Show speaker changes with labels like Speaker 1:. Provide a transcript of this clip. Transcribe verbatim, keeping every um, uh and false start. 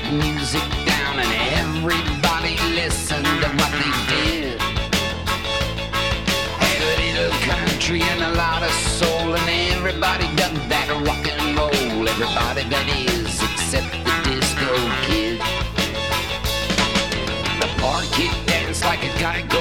Speaker 1: music down and everybody listened to what they did. Had a little country and a lot of soul, and everybody done that rock and roll. Everybody that is, except the disco kid. The party kid danced like a guy.